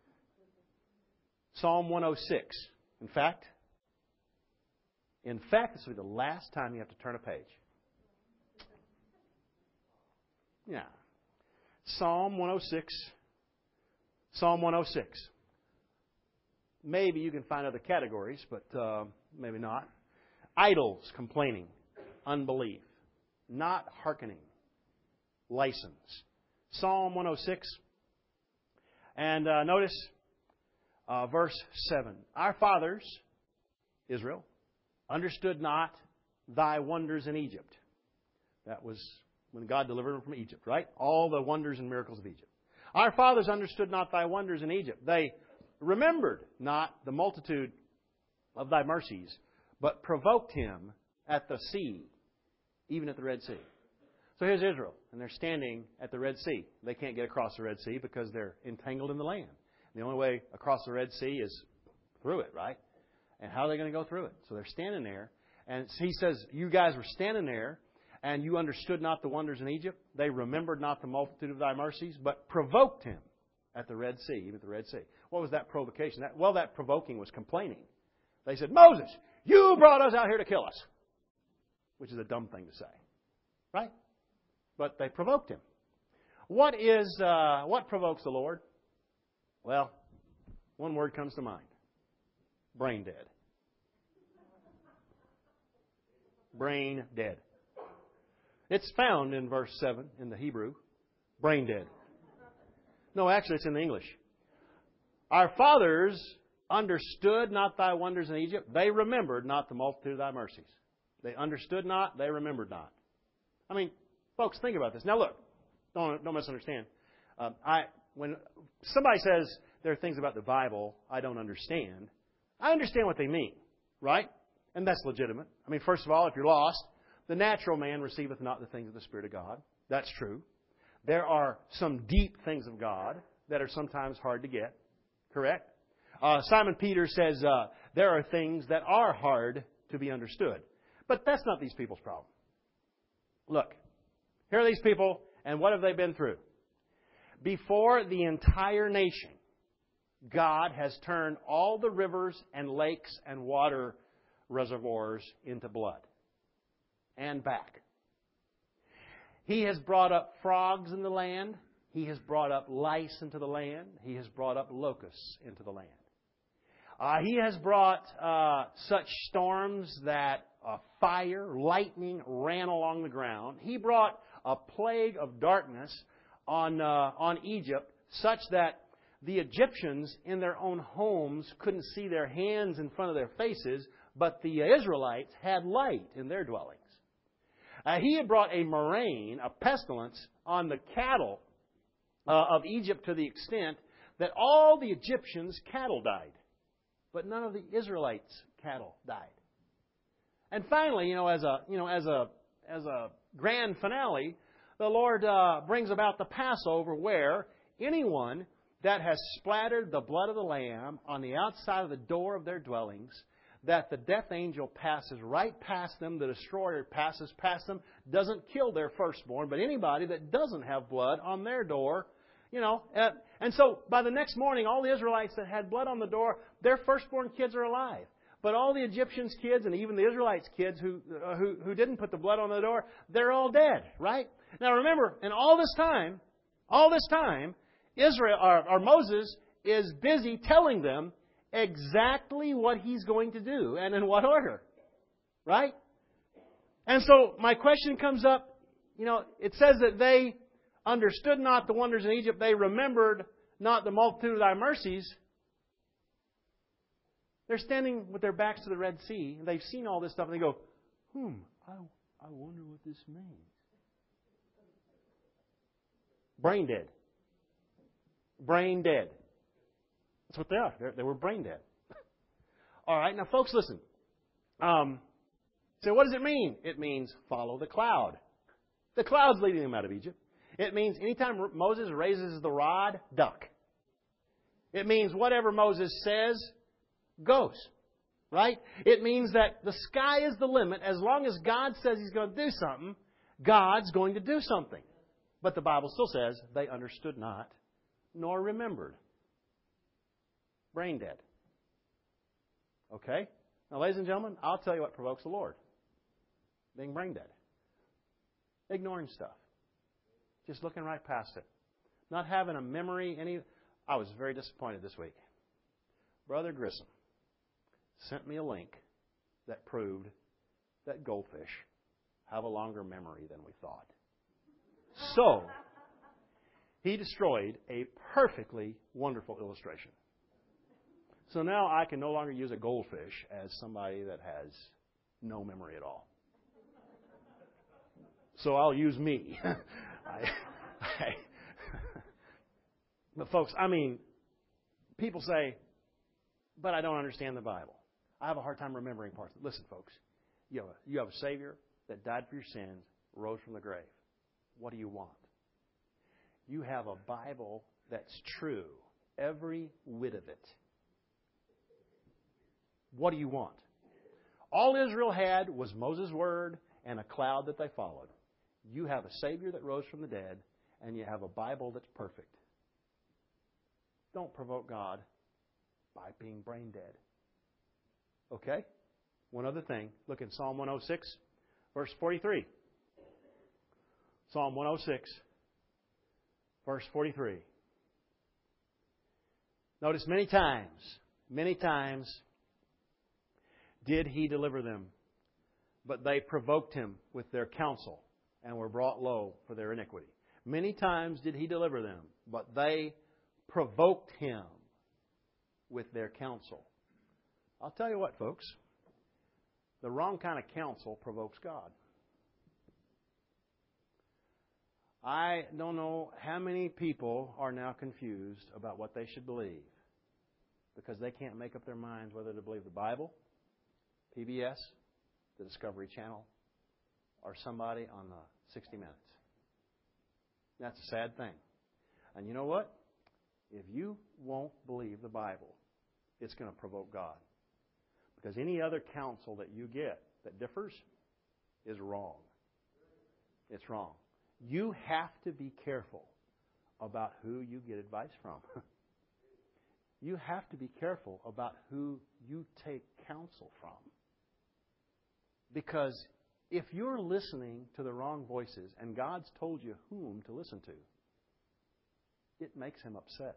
Psalm 106. In fact, this will be the last time you have to turn a page. Yeah. Psalm 106. Psalm 106. Maybe you can find other categories, but maybe not. Idols, complaining, unbelief, not hearkening, license. Psalm 106. And notice verse 7. Our fathers, Israel, understood not thy wonders in Egypt. That was when God delivered them from Egypt, right? All the wonders and miracles of Egypt. Our fathers understood not thy wonders in Egypt. They remembered not the multitude of thy mercies, but provoked him at the sea, even at the Red Sea. So here's Israel, and they're standing at the Red Sea. They can't get across the Red Sea because they're entangled in the land. The only way across the Red Sea is through it, right? And how are they going to go through it? So they're standing there, and he says, you guys were standing there, and you understood not the wonders in Egypt. They remembered not the multitude of thy mercies, but provoked him at the Red Sea, even at the Red Sea. What was that provocation? That provoking was complaining. They said, Moses, you brought us out here to kill us. Which is a dumb thing to say. Right? But they provoked him. What provokes the Lord? Well, one word comes to mind. Brain dead. Brain dead. It's found in verse 7 in the Hebrew. Brain dead. No, actually, it's in the English. Our fathers understood not thy wonders in Egypt. They remembered not the multitude of thy mercies. They understood not. They remembered not. I mean, folks, think about this. Now, look. Don't misunderstand. When somebody says there are things about the Bible I don't understand, I understand what they mean, right? And that's legitimate. I mean, first of all, if you're lost, the natural man receiveth not the things of the Spirit of God. That's true. There are some deep things of God that are sometimes hard to get. Correct? Simon Peter says there are things that are hard to be understood. But that's not these people's problem. Look, here are these people, and what have they been through? Before the entire nation, God has turned all the rivers and lakes and water reservoirs into blood. And back. He has brought up frogs in the land. He has brought up lice into the land. He has brought up locusts into the land. He has brought such storms that fire, lightning ran along the ground. He brought a plague of darkness on Egypt such that the Egyptians in their own homes couldn't see their hands in front of their faces, but the Israelites had light in their dwellings. He had brought a murrain, a pestilence, on the cattle of Egypt to the extent that all the Egyptians' cattle died, but none of the Israelites' cattle died. And finally, as a grand finale, the Lord brings about the Passover, where anyone that has splattered the blood of the Lamb on the outside of the door of their dwellings, that the death angel passes right past them, the destroyer passes past them, doesn't kill their firstborn, but anybody that doesn't have blood on their door, and so by the next morning, all the Israelites that had blood on the door, their firstborn kids are alive. But all the Egyptians' kids and even the Israelites' kids who didn't put the blood on the door, they're all dead, right? Now remember, in all this time, Moses is busy telling them exactly what he's going to do and in what order, right? And so my question comes up, it says that they understood not the wonders in Egypt, they remembered not the multitude of thy mercies. They're standing with their backs to the Red Sea, and they've seen all this stuff, and they go, I wonder what this means. Brain dead. Brain dead. That's what they are. They were brain dead. All right, now folks, listen. So what does it mean? It means follow the cloud. The cloud's leading them out of Egypt. It means anytime Moses raises the rod, duck. It means whatever Moses says goes. Right? It means that the sky is the limit. As long as God says He's going to do something, God's going to do something. But the Bible still says they understood not, nor remembered. Brain dead. Okay? Now, ladies and gentlemen, I'll tell you what provokes the Lord. Being brain dead. Ignoring stuff. Just looking right past it. Not having a memory. I was very disappointed this week. Brother Grissom sent me a link that proved that goldfish have a longer memory than we thought. So, he destroyed a perfectly wonderful illustration. So now I can no longer use a goldfish as somebody that has no memory at all. So I'll use me. But folks, people say, but I don't understand the Bible. I have a hard time remembering parts. Listen, folks, you have a Savior that died for your sins, rose from the grave. What do you want? You have a Bible that's true, every whit of it. What do you want? All Israel had was Moses' word and a cloud that they followed. You have a Savior that rose from the dead, and you have a Bible that's perfect. Don't provoke God by being brain dead. Okay? One other thing. Look at Psalm 106, verse 43. Psalm 106, verse 43. Notice many times did He deliver them, but they provoked Him with their counsel and were brought low for their iniquity. Many times did He deliver them, but they provoked Him with their counsel. I'll tell you what, folks. The wrong kind of counsel provokes God. I don't know how many people are now confused about what they should believe because they can't make up their minds whether to believe the Bible, PBS, the Discovery Channel, or somebody on the 60 Minutes. That's a sad thing. And you know what? If you won't believe the Bible, it's going to provoke God. Because any other counsel that you get that differs is wrong. It's wrong. You have to be careful about who you get advice from. You have to be careful about who you take counsel from. Because if you're listening to the wrong voices and God's told you whom to listen to, it makes Him upset.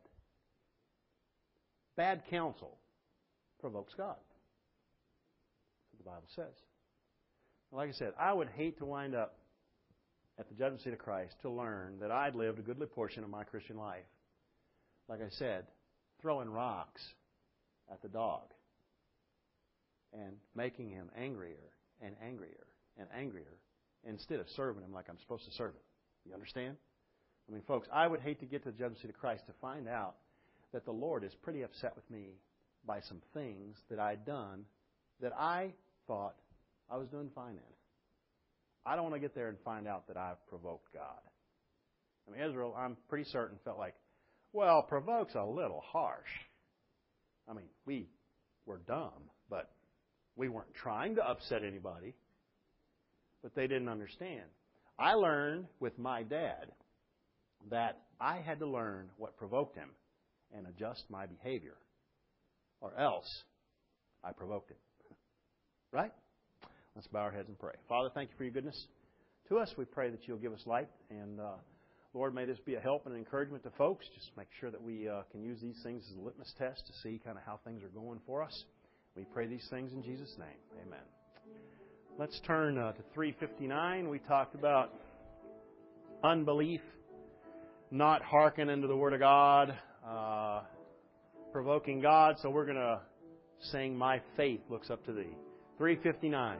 Bad counsel provokes God. That's what the Bible says. Like I said, I would hate to wind up at the judgment seat of Christ to learn that I'd lived a goodly portion of my Christian life, like I said, throwing rocks at the dog and making him angrier and angrier and angrier instead of serving him like I'm supposed to serve him. You understand? Folks, I would hate to get to the judgment seat of Christ to find out that the Lord is pretty upset with me by some things that I'd done that I thought I was doing fine in. I don't want to get there and find out that I've provoked God. I mean, Israel, I'm pretty certain, felt like, well, provoke's a little harsh. I mean, we were dumb, but we weren't trying to upset anybody. But they didn't understand. I learned with my dad that I had to learn what provoked him and adjust my behavior, or else I provoked him. Right? Let's bow our heads and pray. Father, thank you for your goodness to us. We pray that you'll give us light. And, Lord, may this be a help and an encouragement to folks. Just make sure that we can use these things as a litmus test to see kind of how things are going for us. We pray these things in Jesus' name. Amen. Let's turn to 359. We talked about unbelief, not hearkening to the Word of God, provoking God. So we're going to sing My Faith Looks Up to Thee. 359.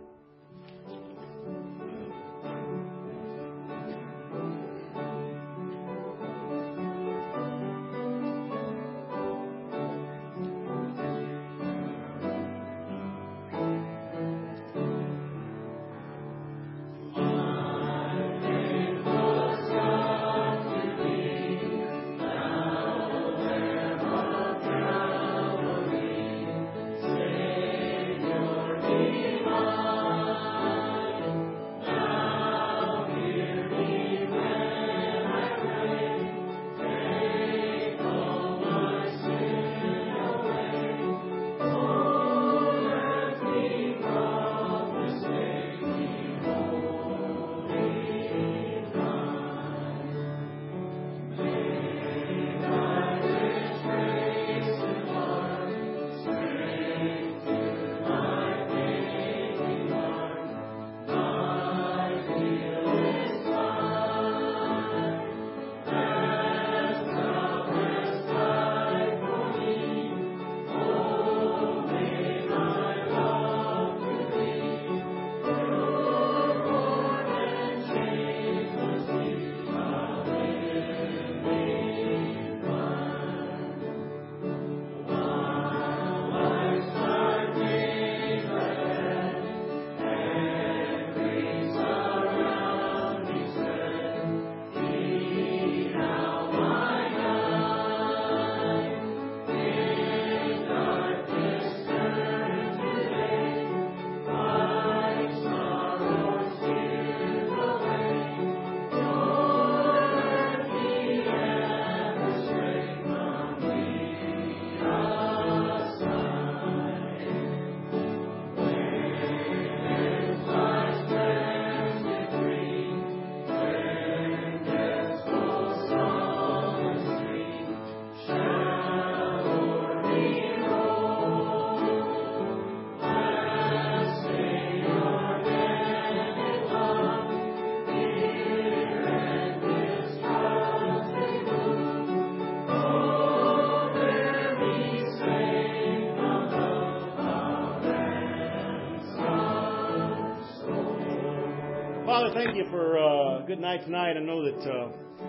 Father, thank you for a good night tonight. I know that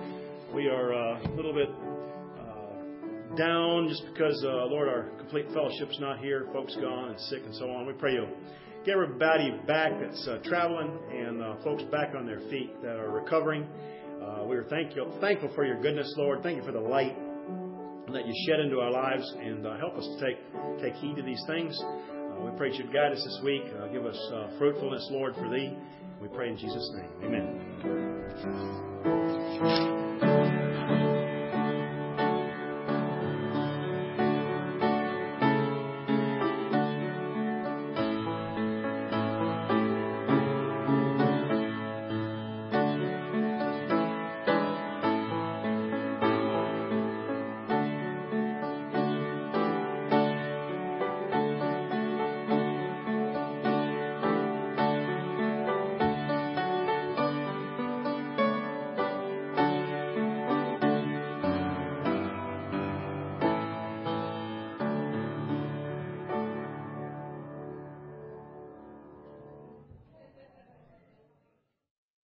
we are a little bit down just because, Lord, our complete fellowship's not here. Folks gone and sick and so on. We pray you'll get everybody back that's traveling and folks back on their feet that are recovering. We are thankful for your goodness, Lord. Thank you for the light that you shed into our lives, and help us to take heed to these things. We pray that you'd guide us this week. Give us fruitfulness, Lord, for thee. We pray in Jesus' name. Amen.